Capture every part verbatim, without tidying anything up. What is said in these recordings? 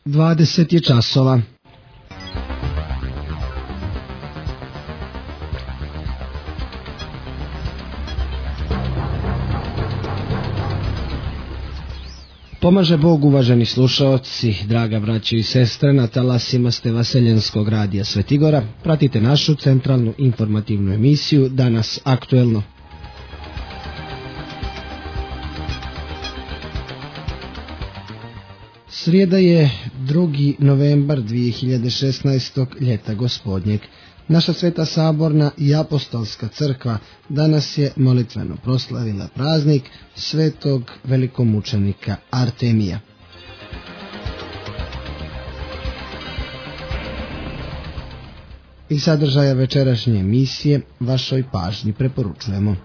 dvadeset je časova. Pomaže Bog, uvaženi slušaoci, draga braćo i sestre, na talasima ste Vaseljenskog radija Svetigora. Pratite našu centralnu informativnu emisiju Danas aktuelno. Srijeda je drugi novembar dvije hiljade šesnaestog ljeta gospodnjeg. Naša Sveta Saborna i Apostolska crkva danas je molitveno proslavila praznik svetog velikomučenika Artemija. I sadržaja večerašnje emisije vašoj pažnji preporučujemo.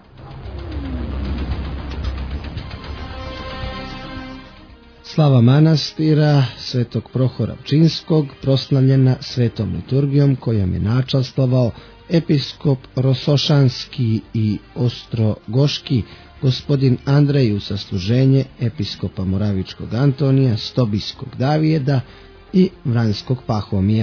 Slava manastira Svetog Prohora Pčinskog proslavljena svetom liturgijom kojom je načastvovao episkop Rosošanski i Ostrogoški gospodin Andrej u sasluženje episkopa Moravičkog Antonija, Stobijskog Davijeda i Vranjskog Pahomija.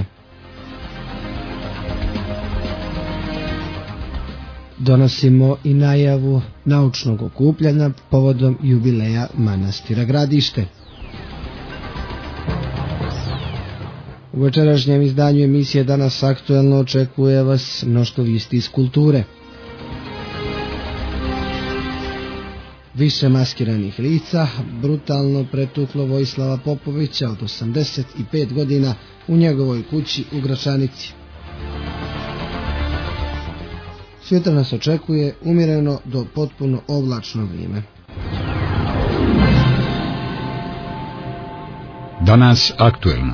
Donosimo i najavu naučnog okupljanja povodom jubileja manastira Gradište. U večerašnjem izdanju emisije Danas aktuelno očekuje vas mnoštvo vijesti iz kulture. Više maskiranih lica brutalno pretuklo Vojislava Popovića od osamdeset pet godina u njegovoj kući u Gračanici. Sutra nas očekuje umjereno do potpuno oblačno vrijeme. Danas aktuelno.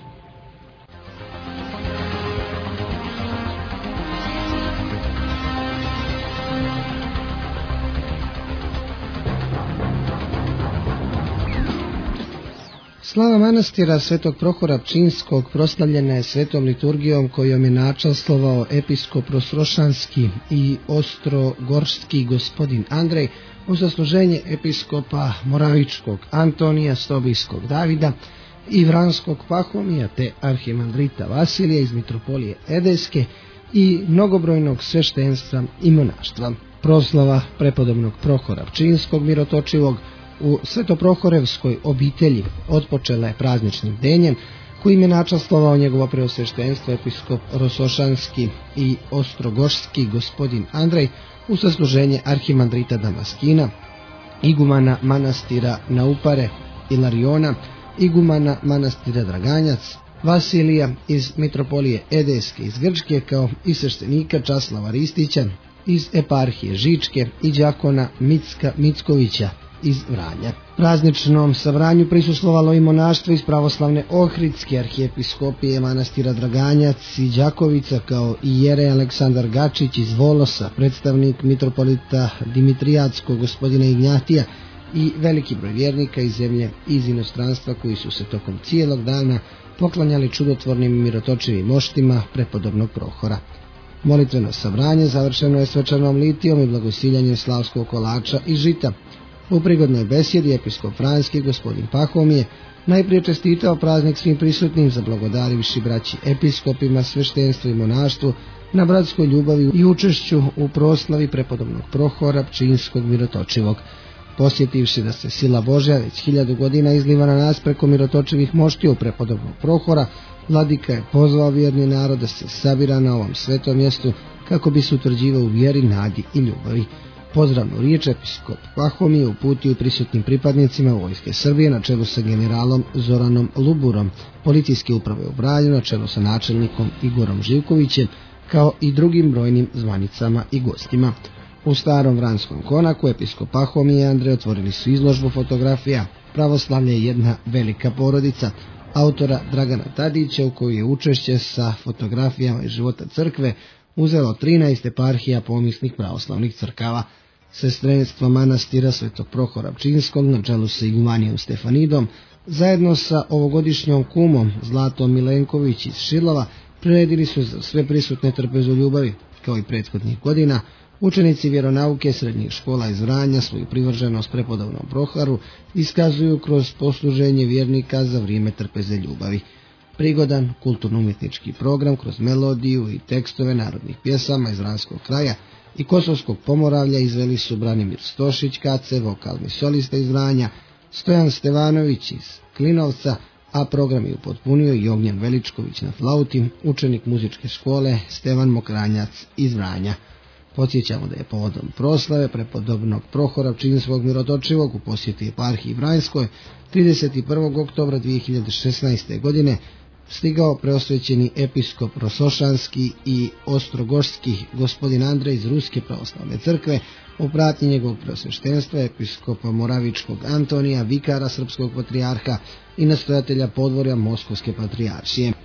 Slava manastira Svetog Prohora Pčinskog proslavljena je svetom liturgijom kojom je načastvovao episkop Rosrošanski i Ostrogorski gospodin Andrej u zasluženje episkopa Moravičkog Antonija, Stobijskog Davida i Vranskog Pahomija te arhimandrita Vasilija iz mitropolije Edejske i mnogobrojnog sveštenstva i monaštva. Proslava prepodobnog Prohora Pčinskog mirotočivog u Svetoprohorevskoj obitelji otpočela je prazničnim denjem kojim je načastvovao njegovo preosveštenstvo episkop Rosošanski i Ostrogošski gospodin Andrej u sasluženje arhimandrita Damaskina, igumana manastira Naupare Ilariona, igumana manastira Draganjac, Vasilija iz mitropolije Edejske iz Grčke kao i sveštenika Časlava Ristića iz eparhije Žičke i đakona Micka Mickovića iz Vranja. Prazničnom sabranju prisustvovalo i monaštvo iz pravoslavne Ohridske arhijepiskopije manastira Draganjac i Đakovica kao i jerej Aleksandar Gačić iz Volosa, predstavnik mitropolita Dimitrijatskog gospodina Ignjatija i veliki broj vjernika iz zemlje i iz inostranstva koji su se tokom cijelog dana poklanjali čudotvornim i mirotočivim moštima prepodobnog Prohora. Molitveno sabranje završeno je svečanom litijom i blagosiljanjem slavskog kolača i žita. U prigodnoj besjedi episkop Vranjski gospodin Pahomije najprije čestitao praznik svim prisutnim, zablagodarivši braći episkopima, sveštenstvu i monaštvu na bratskoj ljubavi i učešću u proslavi prepodobnog Prohora Pčinskog mirotočivog. Posjetivši da se sila Božja već hiljadu godina izliva na nas preko mirotočivih moštiju prepodobnog Prohora, vladika je pozvao vjerni narod da se sabira na ovom svetom mjestu kako bi se utvrđivao u vjeri, nadi i ljubavi. Pozdravnu riječ episkop Pahomije uputio prisutnim pripadnicima vojske Srbije na čelu sa generalom Zoranom Luburom, policijske uprave u Vranju na čelu sa načelnikom Igorom Živkovićem, kao i drugim brojnim zvanicama i gostima. U starom Vranskom konaku episkop Pahomije i Andrej otvorili su izložbu fotografija Pravoslavlje je jedna velika porodica autora Dragana Tadića, u kojoj je učešće sa fotografijama iz života crkve uzelo trinaest eparhija pomisnih pravoslavnih crkava. Sestrenstvo manastira Svetog Prohora Pčinskog na čelu sa igumanijom Stefanidom zajedno sa ovogodišnjom kumom Zlatom Milenković iz Šilova priredili su za sve prisutne trpezu ljubavi, kao i prethodnih godina, Učenici vjeronauke srednjih škola iz Vranja svoju privrženost prepodobnom Prohoru iskazuju kroz posluženje vjernika za vrijeme trpeze ljubavi. Prigodan kulturno-umjetnički program kroz melodiju i tekstove narodnih pjesama iz vranskog kraja i Kosovskog Pomoravlja izveli su Branimir Stošić Kace, vokalni solista iz Vranja, Stojan Stevanović iz Klinovca, a program je upotpunio i Ognjen Veličković na flauti, učenik muzičke škole Stevan Mokranjac iz Vranja. Podsjećamo da je povodom proslave prepodobnog Prohora Pčinjskog Mirotočivog u posjeti eparhiji Vranjskoj trideset prvog oktobra dvije hiljade šesnaeste. godine stigao preosvećeni episkop Rosošanski i Ostrogošski gospodin Andrej iz Ruske pravoslavne crkve u pratnji njegovog preosveštenstva episkopa Moravičkog Antonija, vikara srpskog patrijarha i nastojatelja podvorja Moskovske patrijaršije.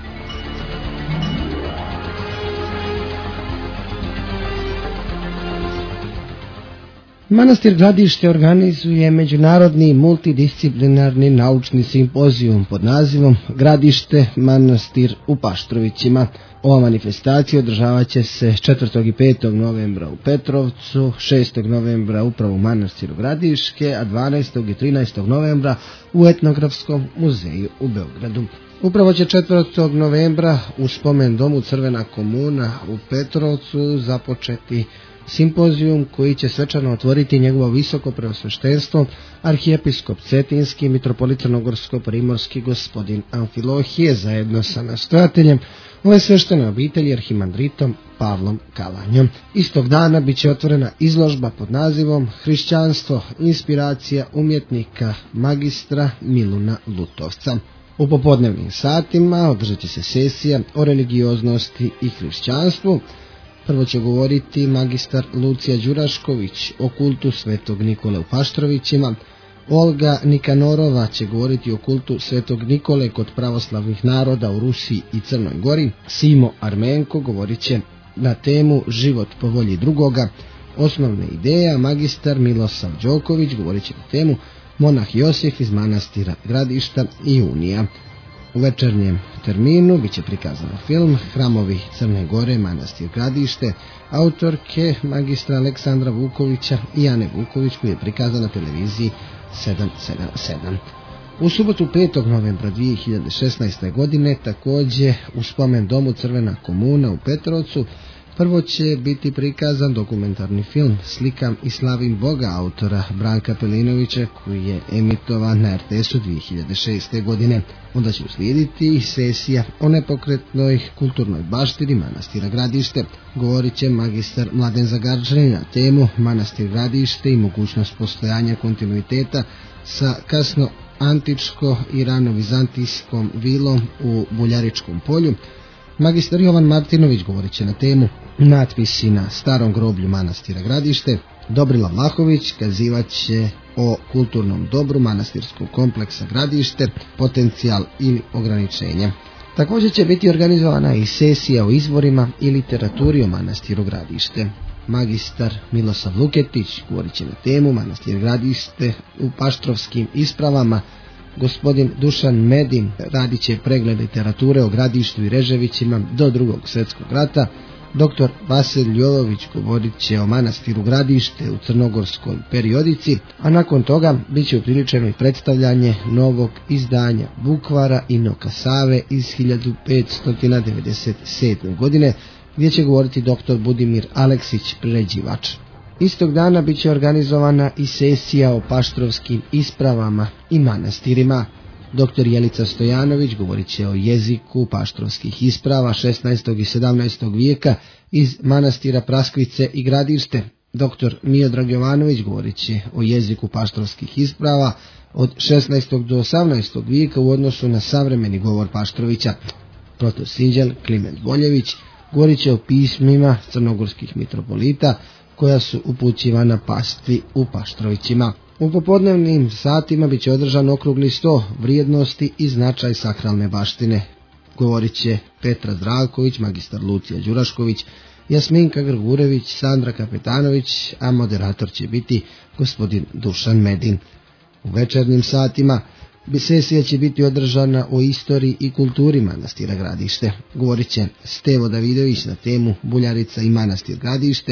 Manastir Gradište organizuje međunarodni multidisciplinarni naučni simpozijum pod nazivom Gradište, manastir u Paštrovićima. Ova manifestacija održavat će se četvrtog i petog novembra u Petrovcu, šestog novembra upravo u manastiru Gradiške, a dvanaestog i trinaestog novembra u Etnografskom muzeju u Beogradu. Upravo će četvrtog novembra u spomen domu Crvena komuna u Petrovcu započeti simpozijum koji će svečano otvoriti njegovo visoko preosveštenstvo arhijepiskop Cetinski, mitropolit Crnogorsko-primorski gospodin Amfilohije zajedno sa nastojateljem ove sveštene obitelji arhimandritom Pavlom Kalanjom. Istog dana bit će otvorena izložba pod nazivom Hrišćanstvo, inspiracija umjetnika magistra Miluna Lutovca. U popodnevnim satima održat će se sesija o religioznosti i hrišćanstvu. Prvo će govoriti magistar Lucija Đurašković o kultu Svetog Nikole u Paštrovićima, Olga Nikanorova će govoriti o kultu Svetog Nikole kod pravoslavnih naroda u Rusiji i Crnoj Gori, Simo Armenko govorit će na temu Život po volji drugoga, osnovne ideje, magistar Milosav Đoković govorit će na temu Monah Josif iz manastira Gradišta i Unija. U večernjem terminu bit će prikazan film Hramovi Crne Gore, manastir Gradište, autorke magistra Aleksandra Vukovića i Ane Vuković, koji je prikazan na televiziji sedam sedam sedam. U subotu petog novembra dvije hiljade šesnaeste. godine također u spomen domu Crvena komuna u Petrovcu prvo će biti prikazan dokumentarni film Slikam i slavim Boga autora Branka Pelinovića koji je emitovan na er te esu dvije hiljade šeste. godine. Onda će uslijediti sesija o nepokretnoj kulturnoj baštini manastira Gradište. Govorit će magistar Mladen Zagarčanin na temu Manastir Gradište i mogućnost postojanja kontinuiteta sa kasno antičko i rano vizantijskom vilom u Buljaričkom polju. Magistar Jovan Martinović govorit će na temu Natpisi na starom groblju manastira Gradište. Dobrila Vlahović kazivat će o kulturnom dobru manastirskog kompleksa Gradište, potencijal ili ograničenja. Također će biti organizovana i sesija o izvorima i literaturi o manastiru Gradište. Magistar Milosav Luketić govorit će na temu Manastir Gradište u paštrovskim ispravama. Gospodin Dušan Medin radit će pregled literature o Gradištu i Reževićima do drugog svjetskog rata. Doktor Vasilj Jovović govorit će o manastiru Gradište u crnogorskoj periodici, a nakon toga bit će upriličeno i predstavljanje novog izdanja Bukvara i Noka Save iz hiljadu petsto devedeset sedme. godine, gdje će govoriti doktor Budimir Aleksić, priređivač. Istog dana bit će organizovana i sesija o paštrovskim ispravama i manastirima. Doktor Jelica Stojanović govorit će o jeziku paštrovskih isprava šesnaestog i sedamnaestog. vijeka iz manastira Praskvice i Gradište. Doktor Miodrag Jovanović govorit će o jeziku paštrovskih isprava od šesnaestog do osamnaestog. vijeka u odnosu na savremeni govor Paštrovića. Protosinđel Kliment Boljević govorit će o pismima crnogorskih mitropolita koja su upućivana pastvi u Paštrovićima. U popodnevnim satima bit će održan okrugli sto vrijednosti i značaj sakralne baštine. Govorit će Petra Zdravković, magistar Lucija Đurašković, Jasminka Grgurević, Sandra Kapetanović, a moderator će biti gospodin Dušan Medin. U večernjim satima sesija će biti održana o istoriji i kulturi manastira Gradište. Govorit će Stevo Davidović na temu Buljarica i manastir Gradište,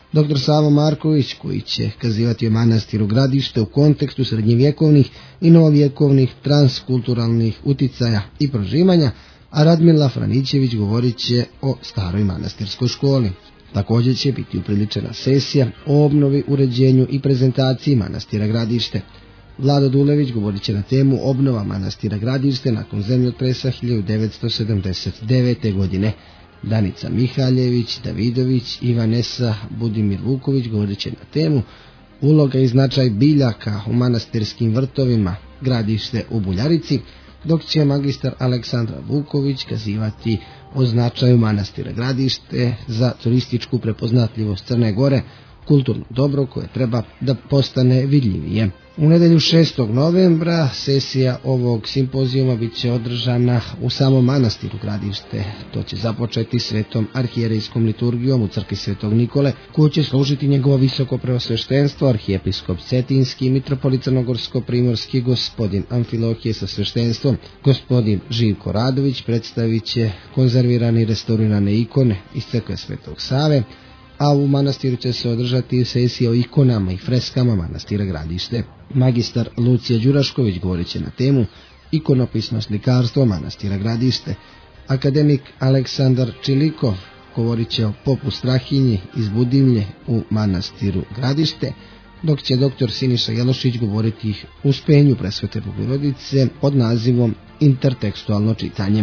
doktor Savo Marković, koji će kazivati o manastiru Gradište u kontekstu srednjevjekovnih i novovjekovnih transkulturalnih uticaja i prožimanja, a Radmila Franićević govorit će o staroj manastirskoj školi. Također će biti upriličena sesija o obnovi, uređenju i prezentaciji manastira Gradište. Vlado Dulević govorit će na temu obnova manastira Gradište nakon zemljotresa hiljadu devetsto sedamdeset devete. godine. Danica Mihaljević, Davidović i Vanesa Budimir Vuković govorit će na temu uloga i značaj biljaka u manastirskim vrtovima Gradište u Buljarici, dok će magistar Aleksandra Vuković kazivati o značaju manastira Gradište za turističku prepoznatljivost Crne Gore, kulturno dobro koje treba da postane vidljivije. U nedelju šestog novembra sesija ovog simpozijuma bit će održana u samom manastiru Gradište. To će započeti svetom arhijerejskom liturgijom u crkvi Svetog Nikole, koju će služiti njegovo visoko preosveštenstvo, arhijepiskop Cetinski, mitropolit Crnogorsko-primorski gospodin Amfilohije sa sveštenstvom. Gospodin Živko Radović predstavit će konzervirane i restaurirane ikone iz crkve Svetog Save, a u manastiru će se održati sesija o ikonama i freskama manastira Gradište. Magistar Lucija Đurašković govorit će na temu ikonopisno slikarstvo manastira Gradište. Akademik Aleksandar Čilikov govorit će o popu Strahinji iz Budimlje u manastiru Gradište, dok će doktor Siniša Jelošić govoriti o uspenju Presvete Bogorodice pod nazivom Intertekstualno čitanje.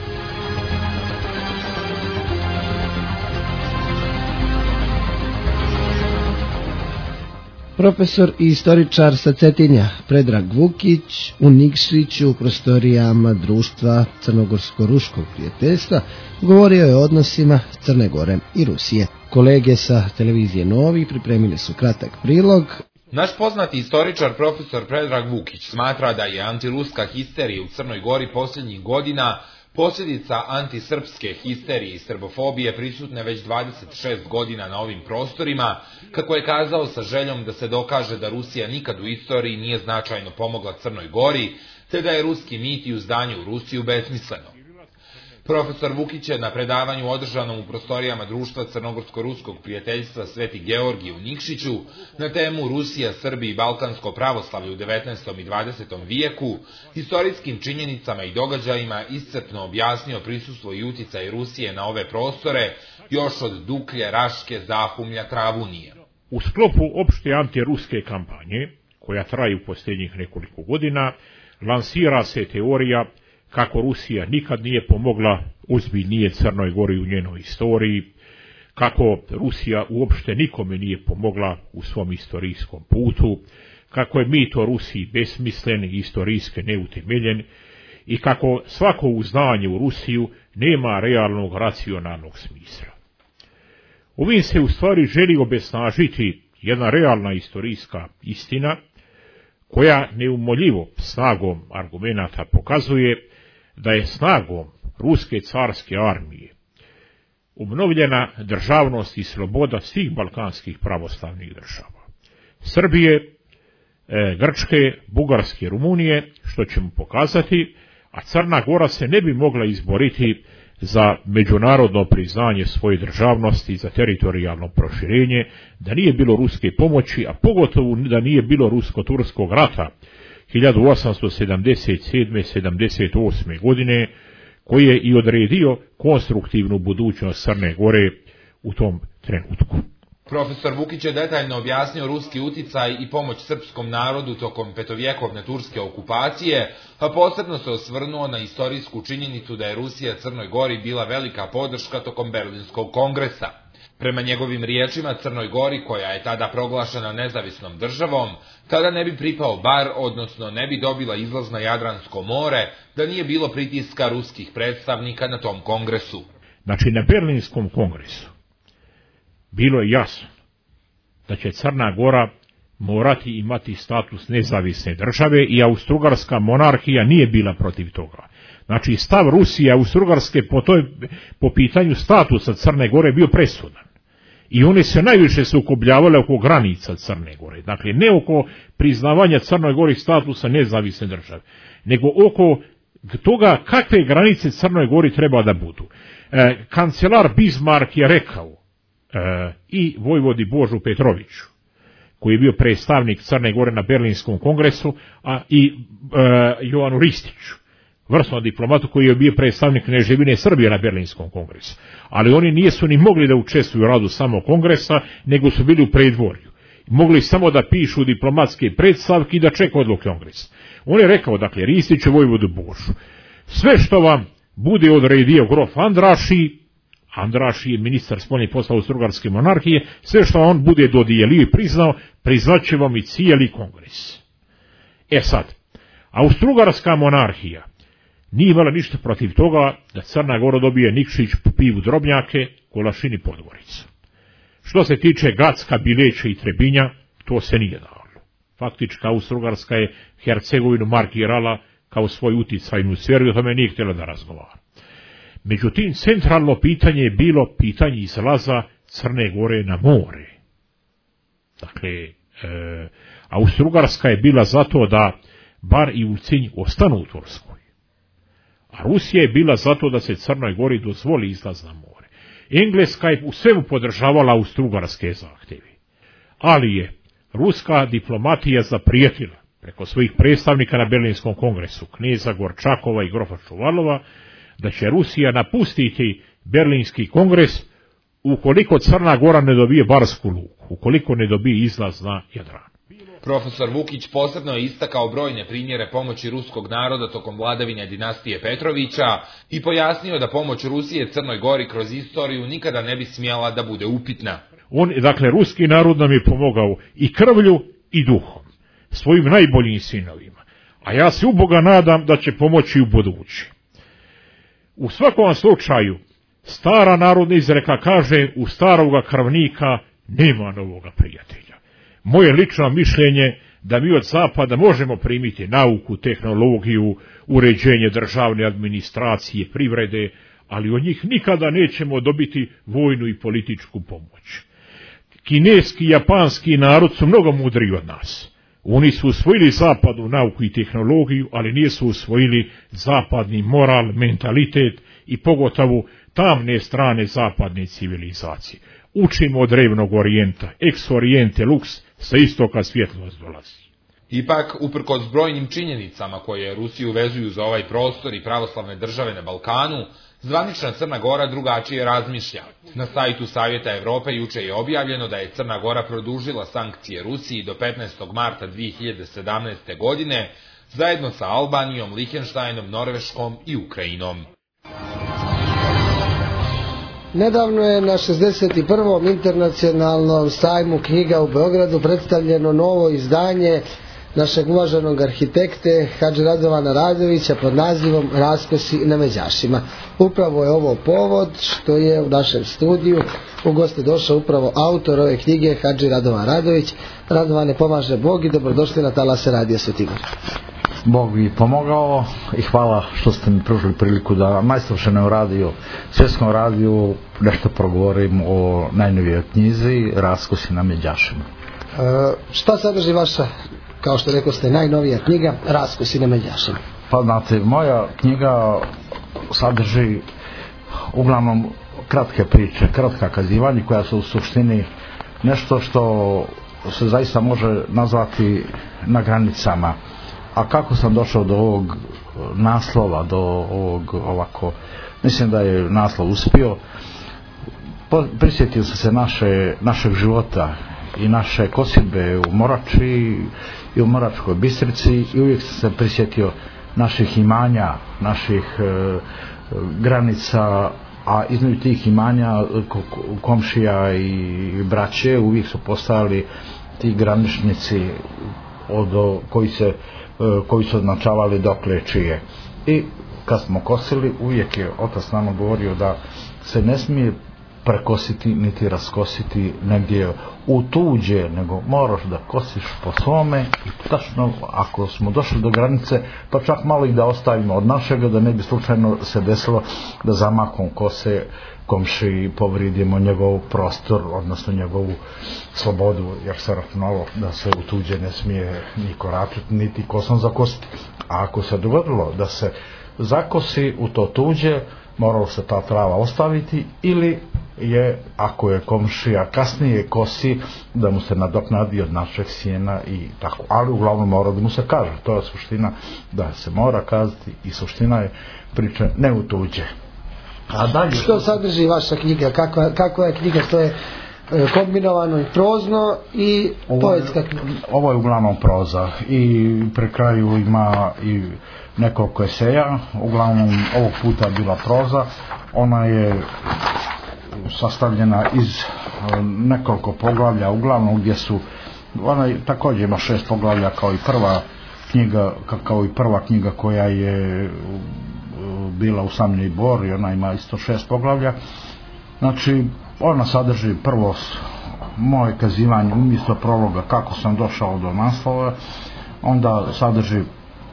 Profesor i istoričar sa Cetinja Predrag Vukić u Nikšiću u prostorijama društva Crnogorsko-ruskog prijateljstva govorio je o odnosima Crne Gore i Rusije. Kolege sa televizije Novi pripremili su kratak prilog. Naš poznati istoričar profesor Predrag Vukić smatra da je antiruska histerija u Crnoj Gori posljednjih godina posljedica antisrpske histerije i srbofobije prisutne već dvadeset šest godina na ovim prostorima, kako je kazao sa željom da se dokaže da Rusija nikad u istoriji nije značajno pomogla Crnoj Gori, te da je ruski mit i uzdanje u Rusiju besmisleno. Profesor Vukić je na predavanju održanom u prostorijama društva Crnogorsko-ruskog prijateljstva Sveti Georgij u Nikšiću na temu Rusija, Srbi i Balkansko pravoslavlje u devetnaestom i dvadesetom vijeku, historijskim činjenicama i događajima iscrpno objasnio prisustvo i uticaj Rusije na ove prostore još od Duklje, Raške, Zahumlja, Travunije. U sklopu opšte antiruske kampanje, koja traje u posljednjih nekoliko godina, lansira se teorija kako Rusija nikad nije pomogla ozbiljnije Crnoj Gori u njenoj istoriji, kako Rusija uopšte nikome nije pomogla u svom istorijskom putu, kako je mit o Rusiji besmislen i istorijski neutemeljen i kako svako uznanje u Rusiju nema realnog racionalnog smisla. Ovim se u stvari želi obesnažiti jedna realna istorijska istina koja neumoljivo snagom argumenata pokazuje da je snagom ruske carske armije obnovljena državnost i sloboda svih balkanskih pravoslavnih država. Srbije, e, Grčke, Bugarske, Rumunije, što ćemo pokazati, a Crna Gora se ne bi mogla izboriti za međunarodno priznanje svoje državnosti, za teritorijalno proširenje, da nije bilo ruske pomoći, a pogotovo da nije bilo rusko-turskog rata hiljadu osamsto sedamdeset sedme sedamdeset osme. godine, koji je i odredio konstruktivnu budućnost Crne Gore u tom trenutku. Profesor Vukić je detaljno objasnio ruski uticaj i pomoć srpskom narodu tokom petovjekovne turske okupacije, a posebno se osvrnuo na istorijsku činjenicu da je Rusija Crnoj Gori bila velika podrška tokom Berlinskog kongresa. Prema njegovim riječima, Crnoj Gori, koja je tada proglašena nezavisnom državom, tada ne bi pripao bar, odnosno ne bi dobila izlaz na Jadransko more, da nije bilo pritiska ruskih predstavnika na tom kongresu. Znači, na Berlinskom kongresu bilo je jasno da će Crna Gora morati imati status nezavisne države i Austrougarska monarhija nije bila protiv toga. Znači, stav Rusije i Austrougarske po, toj, po pitanju statusa Crne Gore bio presudan. I oni se najviše sukobljavale oko granica Crne Gore. Dakle, ne oko priznavanja Crnoj Gori statusa nezavisne države, nego oko toga kakve granice Crnoj Gori treba da budu. E, kancelar Bismarck je rekao e, i vojvodi Božu Petroviću, koji je bio predstavnik Crne Gore na Berlinskom kongresu, a i e, Jovanu Ristiću, vrsnom diplomatu koji je bio predstavnik Kneževine Srbije na Berlinskom kongresu. Ali oni nisu ni mogli da učestvuju u radu samog kongresa, nego su bili u predvorju. Mogli samo da pišu diplomatske predstavke i da čekaju odluke kongresa. On je rekao, dakle, Ristiću vojvodu Božu, sve što vam bude odredio grof Andraši, Andraši je ministar spoljnih poslova Austro-Ugarske monarhije, sve što on bude dodijelio i priznao, priznaće vam i cijeli kongres. E sad, Austro-Ugarska monarhija nije imala ništa protiv toga da Crna Gora dobije Nikšić, Pivu, Drobnjake, Kolašini, Podgoricu. Što se tiče Gacka, Bileća i Trebinja, to se nije dalo. Faktički Austro-Ugarska je Hercegovinu markirala kao svoj uticajnu sferu i o tome nije htjela da razgovara. Međutim, centralno pitanje je bilo pitanje izlaza Crne Gore na more. Dakle, e, Austro-Ugarska je bila zato da Bar i Ulcinj ostanu u Turskoj. A Rusija je bila zato da se Crnoj Gori dozvoli izlaz na more. Engleska je u svemu podržavala Austro-Ugarske zahtjevi. Ali je ruska diplomatija zaprijetila preko svojih predstavnika na Berlinskom kongresu, kneza Gorčakova i grofa Čuvalova, da će Rusija napustiti Berlinski kongres ukoliko Crna Gora ne dobije Barsku luku, ukoliko ne dobije izlaz na Jadran. Profesor Vukić posebno je istakao brojne primjere pomoći ruskog naroda tokom vladavine dinastije Petrovića i pojasnio da pomoć Rusije Crnoj Gori kroz istoriju nikada ne bi smjela da bude upitna. On, dakle, ruski narod nam je pomogao i krvlju i duhom, svojim najboljim sinovima, a ja se u Boga nadam da će pomoći u budući. U svakom slučaju, stara narodna izreka kaže, u staroga krvnika nema novoga prijatelja. Moje lično mišljenje da mi od zapada možemo primiti nauku, tehnologiju, uređenje državne administracije, privrede, ali od njih nikada nećemo dobiti vojnu i političku pomoć. Kineski i japanski narod su mnogo mudriji od nas. Oni su usvojili zapadnu nauku i tehnologiju, ali nisu usvojili zapadni moral, mentalitet i pogotovo tamne strane zapadne civilizacije. Učimo od drevnog orijenta, ex oriente lux, sa istoka svjetlost dolazi. Ipak, uprkos brojnim činjenicama koje Rusiju vezuju za ovaj prostor i pravoslavne države na Balkanu, zvanična Crna Gora drugačije razmišlja. Na sajtu Savjeta Evrope juče je objavljeno da je Crna Gora produžila sankcije Rusiji do petnaestog marta dvije hiljade sedamnaeste. godine, zajedno sa Albanijom, Lihtenštajnom, Norveškom i Ukrajinom. Nedavno je na šezdeset prvom internacionalnom sajmu knjiga u Beogradu predstavljeno novo izdanje našeg uvaženog arhitekte Hadži Radovana Radovića pod nazivom Raskosi na Međašima. Upravo je ovo povod što je u našem studiju u goste došao upravo autor ove knjige Hadži Radovan Radović. Radovane, pomaže Bog i dobrodošli na talase Radija Svetigor. Bog bi pomogao i hvala što ste mi pružili priliku da najslušanom radiju, svjetskom radiju, nešto progovorim o najnovijoj knjizi Raskosi na Međašima. E, šta sadrži vaša, kao što rekao ste, najnovija knjiga Raskosi na Međašima? Pa znate, moja knjiga sadrži uglavnom kratke priče, kratka kazivanja koja su u suštini nešto što se zaista može nazvati na granicama. A kako sam došao do ovog naslova, do ovog ovako, mislim da je naslov uspio. Prisjetio sam se naše, našeg života i naše kosidbe u Morači i u Moračkoj Bistrici i uvijek sam se prisjetio naših imanja, naših e, granica, a između tih imanja komšija i braće uvijek su postojali ti graničnici od koji se koji su označavali dokle čije. I kad smo kosili, uvijek je otac nama govorio da se ne smije prekositi niti raskositi negdje u tuđe, nego moraš da kosiš po svome i tačno ako smo došli do granice, pa čak malo i da ostavimo od našega, da ne bi slučajno se desilo da zamahom kose komši povridimo njegov prostor, odnosno njegovu slobodu, jer se računalo da se u tuđe ne smije ni koračiti, niti kosom zakositi. A ako se dogodilo da se zakosi u to tuđe, moralo se ta trava ostaviti ili je, ako je komšija kasnije kosi, da mu se nadoknadi od našeg sjena i tako. Ali uglavnom mora da mu se kaže. To je suština, da se mora kazati i suština je priče ne u tuđe. A dalje, što sadrži vaša knjiga? Kakva, kakva je knjiga? To je kombinovano i prozno i poetska knjiga. Ovo je uglavnom proza i pri kraju ima i nekoliko eseja. Uglavnom ovog puta je bila proza. Ona je sastavljena iz nekoliko poglavlja, uglavnom gdje su, ona je, također ima šest poglavlja kao i prva knjiga, kao i prva knjiga koja je bila Usamlje i bor, i ona ima isto šest poglavlja. Znači, ona sadrži prvo moje kazivanje umjesto prologa kako sam došao do naslova, onda sadrži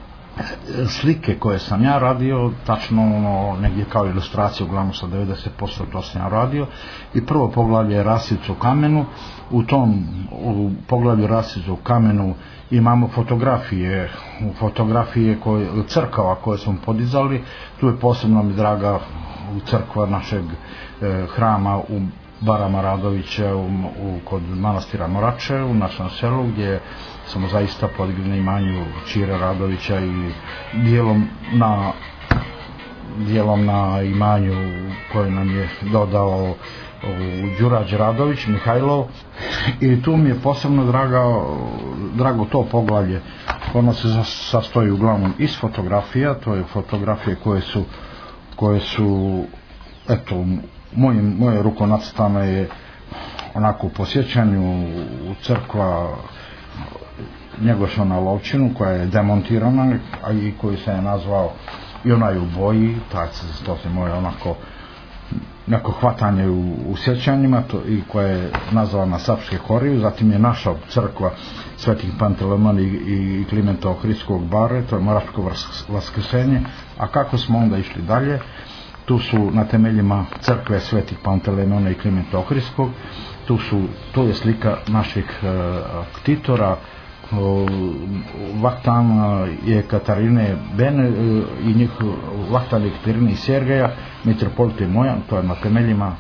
slike koje sam ja radio, tačno ono, negdje kao ilustracije, uglavnom sa devedeset posto to sam ja radio, i prvo poglavlje je Rasica u kamenu. U tom u poglavlju Rasica u kamenu imamo fotografije, fotografije koje, crkava koje smo podizali. Tu je posebno mi draga crkva našeg e, hrama u Barama Radovića u, u, kod manastira Morače u našem selu, gdje smo zaista podigli na imanju Čire Radovića i dijelom na dijelom na imanju koje nam je dodao Đurađ Radović Mihajlov. I tu mi je posebno draga, drago to poglavlje. Ono se sastoji uglavnom iz fotografija, to je fotografije koje su koje su eto, moje, moje ruko nacrtano je onako u posjećanju u crkva Njegoša na Lovčinu, koja je demontirana, a i koju se je nazvao i ona je u boji, to se moje onako neko hvatanje u, u sjećanjima, to, i koja je nazvana Sapske Horiju. Zatim je naša crkva Svetih Pantelemona i, i Klimenta Ohridskog bare, to je Moračko vaskrsenje. A kako smo onda išli dalje? Tu su na temeljima crkve Svetih Pantelemona i Klimenta Ohridskog, tu su, tu je slika naših uh, ktitora, Vahtana je Katarine Bene i njih Vahtan je Katarine i Sergeja, mitropolita i moja. To je na temeljima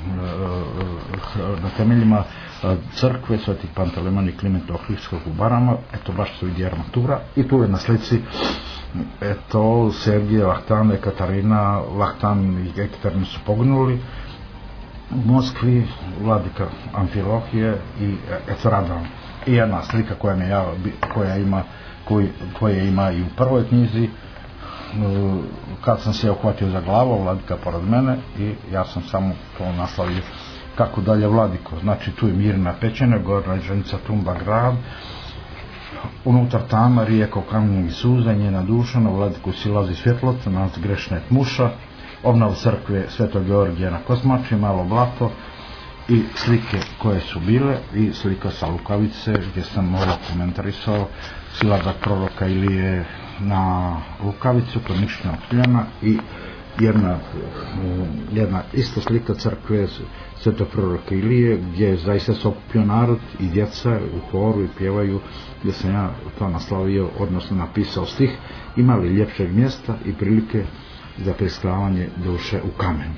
na temeljima crkve Svetih Pantelemona i Klimenta Ohridskog u Barama. Eto, baš se vidi armatura i tu je na slici eto Sergije, Vahtana i Katarina. Vahtan i Katarina su poginuli u Moskvi, vladika Amfilohije i eto Radan. I jedna slika koja, me ja, koja, ima, koj, koja ima i u prvoj knjizi, kad sam se uhvatio za glavu, vladika pored mene, i ja sam samo to naslavio kako dalje vladiko. Znači tu je Mirna Pećina, gorna ženica Tumba grad, unutar tama rijeko kamenih suza, njena duša, na vladiku silazi svjetlost, na grešne tmuša, obnov crkve Svetog Georgija na Kosmači, malo blato, i slike koje su bile, i slika sa Lukavice gdje sam ovo komentarisao silazak proroka Ilije na Lukavicu kod Mišljana Otiljana, i jedna, jedna isto slika crkve Svetog proroka Ilije gdje zaista se okupio narod i djeca u horu i pjevaju, gdje sam ja to naslavio, odnosno napisao stih, imali ljepšeg mjesta i prilike za presklavanje duše u kamenu.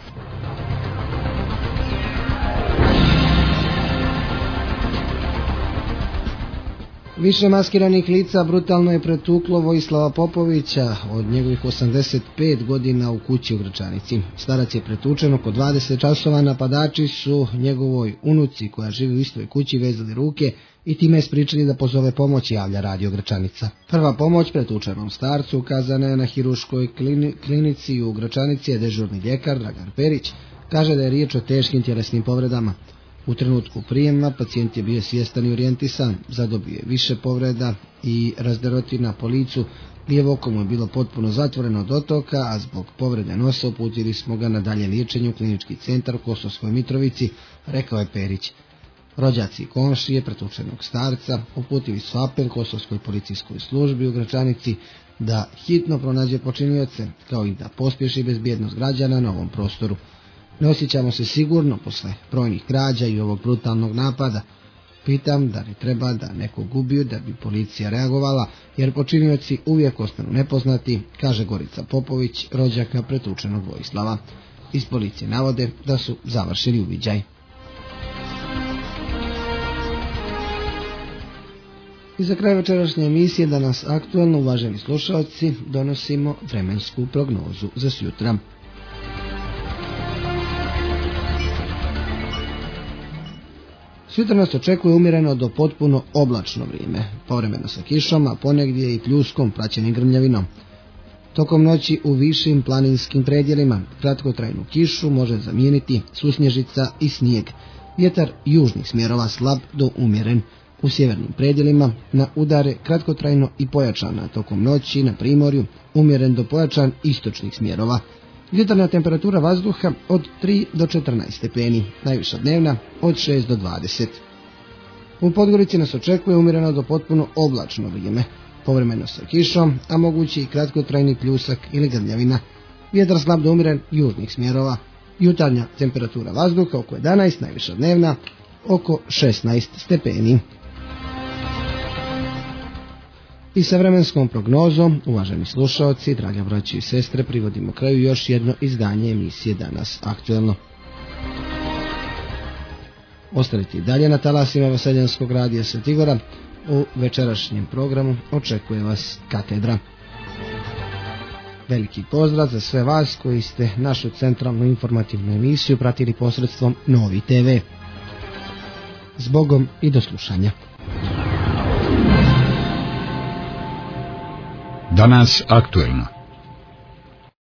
Više maskiranih lica brutalno je pretuklo Vojislava Popovića od njegovih osamdeset pet godina u kući u Gračanici. Starac je pretučen oko dvadeset časova, napadači su njegovoj unuci koja živi u istoj kući vezali ruke i time je spričali da pozove pomoć, javlja Radio Gračanica. Prva pomoć pretučenom starcu ukazana je na hiruškoj klini, klinici u Gračanici, je dežurni ljekar Dragan Perić, kaže da je riječ o teškim tjelesnim povredama. U trenutku prijema pacijent je bio svjestan i orijentisan, zadobio je više povreda i razderotina po licu, lijevo oko mu je bilo potpuno zatvoreno od otoka, a zbog povrede nosa uputili smo ga na dalje liječenje u klinički centar u Kosovskoj Mitrovici, rekao je Perić. Rođaci i komšije pretučenog starca uputili su apel Kosovskoj policijskoj službi u Gračanici da hitno pronađe počinioce, kao i da pospješi bezbjednost građana na ovom prostoru. Ne osjećamo se sigurno posle brojnih krađa i ovog brutalnog napada. Pitam da li treba da nekog ubiju da bi policija reagovala, jer počinioci uvijek ostanu nepoznati, kaže Gorica Popović, rođaka pretučenog Vojislava. Iz policije navode da su završili uviđaj. I za kraj večerašnje emisije Danas aktuelno, uvaženi slušalci, donosimo vremensku prognozu za sutra. Sutra nas očekuje umjereno do potpuno oblačno vrijeme, povremeno sa kišom, a ponegdje i pljuskom praćenim grmljavinom. Tokom noći u višim planinskim predjelima kratkotrajnu kišu može zamijeniti susnježica i snijeg. Vjetar južnih smjerova slab do umjeren. U sjevernim predjelima na udare kratkotrajno i pojačana, tokom noći na primorju umjeren do pojačan istočnih smjerova. Jutarnja temperatura vazduha od tri do četrnaest stepeni, najviša dnevna od šest do dvadeset. U Podgorici nas očekuje umjereno do potpuno oblačno vrijeme, povremeno sa kišom, a mogući i kratkotrajni pljusak ili grmljavina. Vjetar slab do umjeren južnih smjerova. Jutarnja temperatura vazduha oko jedanaest, najviša dnevna oko šesnaest stepeni. I sa vremenskom prognozom, uvaženi slušaoci, drage braće i sestre, privodimo kraju još jedno izdanje emisije Danas aktuelno. Ostanite i dalje na talasima Vaseljanskog radija Svetigora. U večerašnjem programu očekuje vas katedra. Veliki pozdrav za sve vas koji ste našu centralnu informativnu emisiju pratili posredstvom Novi te ve. Zbogom i do slušanja. Danas aktuelno.